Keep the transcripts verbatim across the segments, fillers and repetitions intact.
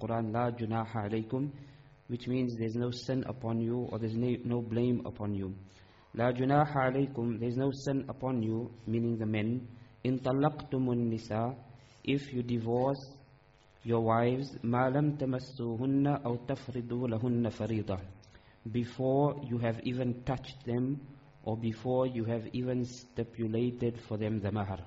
Quran, La junaha alaykum, which means there's no sin upon you, or there's no, no blame upon you. La junaha alaykum, there's no sin upon you, meaning the men. In talaqtumun nisa, if you divorce your wives, ma lam tamassuhunna aw tafridu lahunna farida, before you have even touched them, or before you have even stipulated for them the mahar.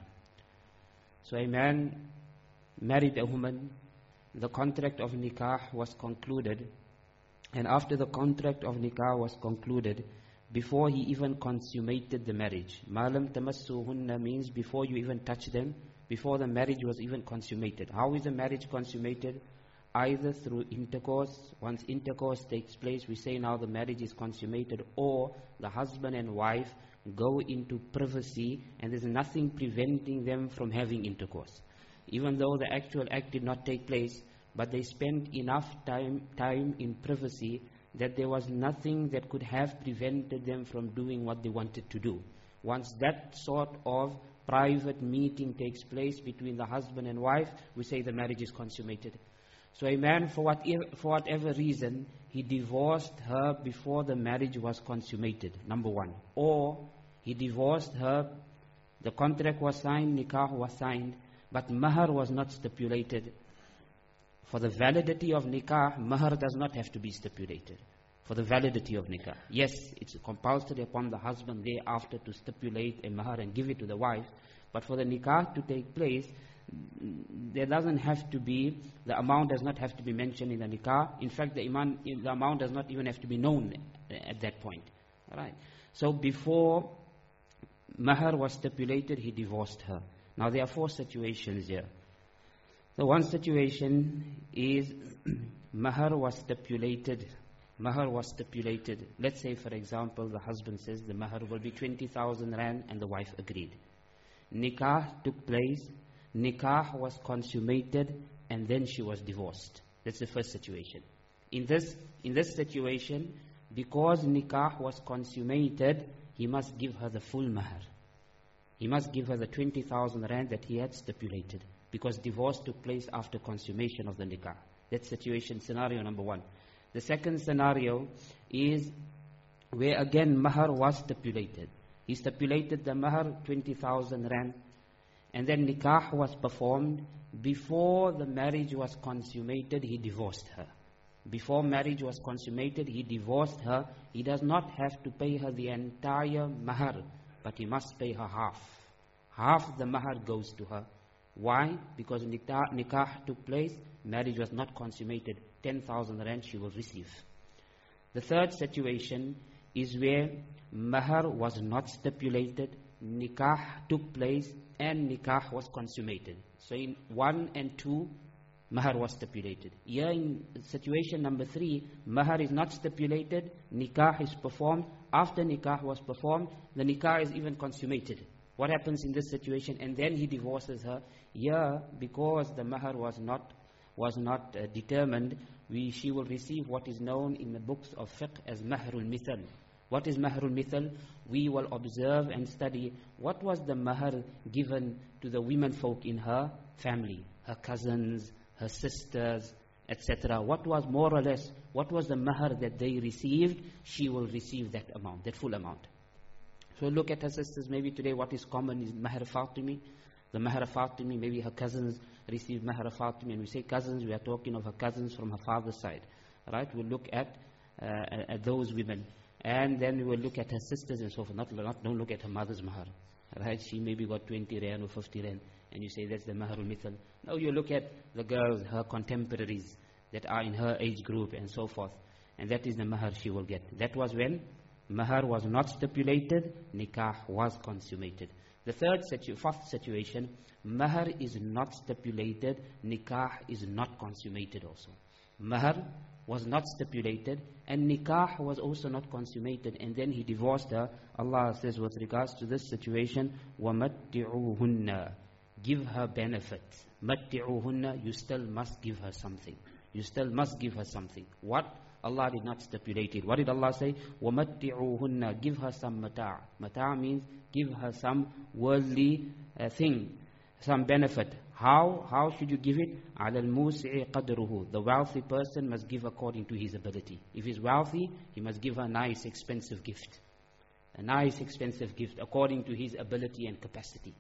So a man married a woman, the contract of nikah was concluded, and after the contract of nikah was concluded, before he even consummated the marriage, malam tamassuhunna means before you even touch them, before the marriage was even consummated. How is the marriage consummated? Either through intercourse. Once intercourse takes place, we say now the marriage is consummated, or the husband and wife go into privacy and there's nothing preventing them from having intercourse. Even though the actual act did not take place, but they spent enough time, time in privacy that there was nothing that could have prevented them from doing what they wanted to do. Once that sort of private meeting takes place between the husband and wife, we say the marriage is consummated. So a man, for whatever, for whatever reason, he divorced her before the marriage was consummated, number one. Or he divorced her, the contract was signed, nikah was signed, but mahar was not stipulated. For the validity of nikah, mahar does not have to be stipulated. For the validity of nikah. Yes, it's compulsory upon the husband thereafter to stipulate a mahar and give it to the wife. But for the nikah to take place, there doesn't have to be, the amount does not have to be mentioned in the nikah. In fact, the, iman, the amount does not even have to be known at that point. All right. So before mahar was stipulated, he divorced her. Now there are four situations here. The one situation is mahar was stipulated. Mahar was stipulated. Let's say, for example, the husband says the mahar will be twenty thousand rand and the wife agreed. Nikah took place, nikah was consummated, and then she was divorced. That's the first situation. In this, in this situation, because nikah was consummated, he must give her the full mahar. He must give her the twenty thousand rand that he had stipulated, because divorce took place after consummation of the nikah. That's situation, scenario number one. The second scenario is where again mahar was stipulated. He stipulated the mahar twenty thousand rand, and then nikah was performed. Before the marriage was consummated, he divorced her. Before marriage was consummated, he divorced her. He does not have to pay her the entire mahar, but he must pay her half. Half the mahar goes to her. Why? Because nikah, nikah took place, marriage was not consummated. ten thousand rand she will receive. The third situation is where mahar was not stipulated, nikah took place, and nikah was consummated. So in one and two, mahar was stipulated. Here in situation number three, mahar is not stipulated, nikah is performed. After nikah was performed, the nikah is even consummated. What happens in this situation? And then he divorces her. Here, because the mahar was not was not uh, determined, we she will receive what is known in the books of fiqh as mahrul mithal. What is mahrul mithal? We will observe and study what was the mahar given to the women folk in her family, her cousins, her sisters, et cetera. What was more or less, what was the mahar that they received? She will receive that amount, that full amount. So look at her sisters. Maybe today what is common is mahar Fatimi. The mahar Fatimi, maybe her cousins receive mahar Fatimi. And we say cousins, we are talking of her cousins from her father's side. Right? We'll look at, uh, at those women. And then we will look at her sisters and so forth. Not, not, don't look at her mother's mahar. Right? She maybe got twenty rand or fifty rand. And you say that's the maharul mithal. Now you look at the girls, her contemporaries that are in her age group and so forth. And that is the mahar she will get. That was when mahar was not stipulated, nikah was consummated. The third situ fourth situation, mahar is not stipulated, nikah is not consummated also. Mahar was not stipulated and nikah was also not consummated, and then he divorced her. Allah says with regards to this situation, وَمَتِّعُوهُنَّ, give her benefit. مَتِّعُوهُنَّ, you still must give her something. You still must give her something. What? Allah did not stipulate it. What did Allah say? وَمَتِّعُوهُنَّ, give her some mata'. Mata' means give her some worldly uh, thing, some benefit. How? How should you give it? عَلَى الْمُوسِعِ قَدْرُهُ. The wealthy person must give according to his ability. If he's wealthy, he must give a nice expensive gift. A nice expensive gift according to his ability and capacity.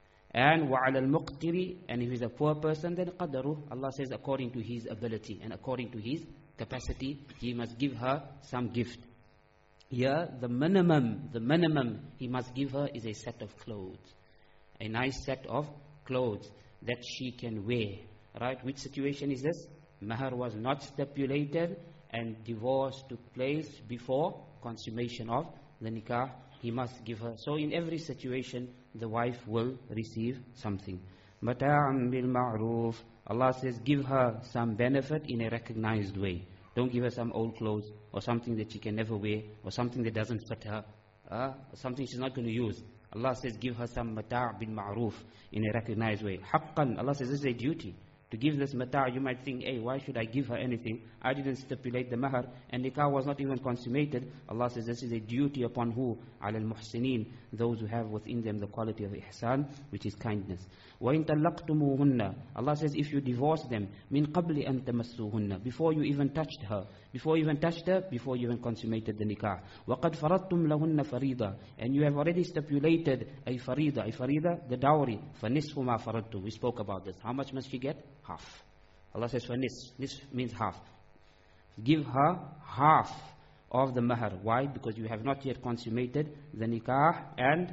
And وَعَلَى الْمُقْتِرِ. And if he's a poor person, then قَدْرُهُ. Allah says according to his ability and according to his capacity, he must give her some gift. Here, the minimum, the minimum he must give her is a set of clothes. A nice set of clothes that she can wear. Right? Which situation is this? Mahar was not stipulated and divorce took place before consummation of the nikah. He must give her. So in every situation, the wife will receive something. Mata'an bil ma'roof. Allah says, give her some benefit in a recognized way. Don't give her some old clothes or something that she can never wear or something that doesn't fit her, uh, or something she's not going to use. Allah says, give her some mata' bil ma'roof in a recognized way. Haqqan. Allah says, this is a duty. To give this mata', you might think, hey, why should I give her anything? I didn't stipulate the mahar, and nikah was not even consummated. Allah says, this is a duty upon who? Ala al-muhsinin, those who have within them the quality of ihsan, which is kindness. وَإِن طَلَّقْتُمُوهُنَّ. Allah says, if you divorce them, مِن قَبْلِ أَن تَمَسُّوهُنَّ, before you even touched her, before you even touched her, before you even consummated the nikah. وَقَدْ فَرَضْتُمْ لَهُنَّ فَرِيضًا. And you have already stipulated a farida, a farida, the dowry. فَنِصْفُ مَا فَرَضْتُ. We spoke about this. How much must she get? Half. Allah says for nis. Nis means half. Give her half of the mahar. Why? Because you have not yet consummated the nikah and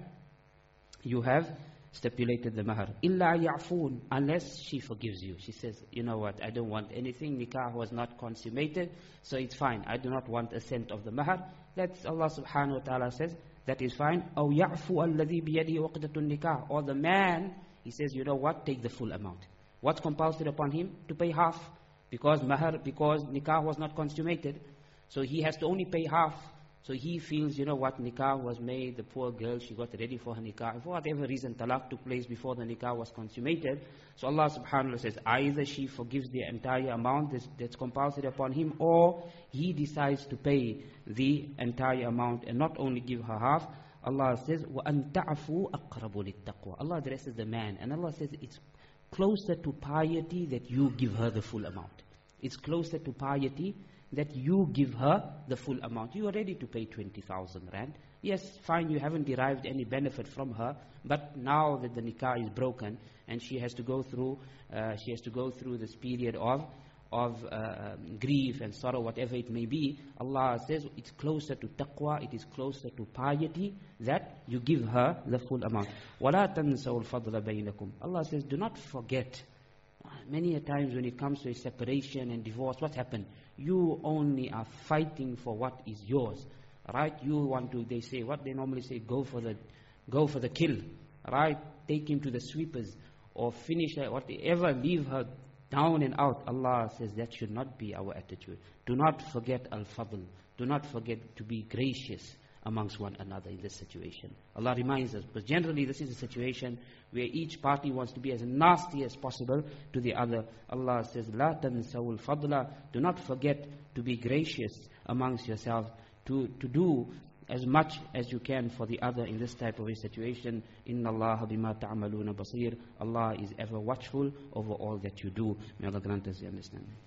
you have stipulated the mahar. Illa ya'foon. Unless she forgives you. She says, you know what, I don't want anything. Nikah was not consummated, so it's fine. I do not want a cent of the mahar. That's Allah subhanahu wa ta'ala says, that is fine. أو يعفو الذي بيده عقدة النكاح. Or the man, he says, you know what, take the full amount. What's compulsory upon him? To pay half. Because mahar, because nikah was not consummated. So he has to only pay half. So he feels, you know what, nikah was made, the poor girl, she got ready for her nikah. For whatever reason, talaq took place before the nikah was consummated. So Allah subhanahu wa ta'ala says, either she forgives the entire amount that's, that's compulsory upon him, or he decides to pay the entire amount and not only give her half. Allah says, وَأَن تَعْفُوا أَقْرَبُ لِلتَّقْوَى. Allah addresses the man, and Allah says it's closer to piety that you give her the full amount. It's closer to piety that you give her the full amount. You are ready to pay twenty thousand rand. Yes, fine, you haven't derived any benefit from her, but now that the nikah is broken and she has to go through, uh, she has to go through this period of of uh, grief and sorrow, whatever it may be, Allah says it's closer to taqwa, it is closer to piety that you give her the full amount. وَلَا تَنْسَوْا الْفَضْلَ بَيْنَكُمْ. Allah says, do not forget. Many a times when it comes to a separation and divorce, what happened? You only are fighting for what is yours, right? You want to, they say, what they normally say, go for the, go for the kill, right? Take him to the sweepers, or finish her, whatever, leave her down and out. Allah says that should not be our attitude. Do not forget al-fadl. Do not forget to be gracious amongst one another in this situation. Allah reminds us, because generally this is a situation where each party wants to be as nasty as possible to the other. Allah says, La tansaw al-fadla. Do not forget to be gracious amongst yourselves, to, to do as much as you can for the other in this type of a situation. Inna Allah bima ta'amaluna basir. Allah is ever watchful over all that you do. May Allah grant us the understanding.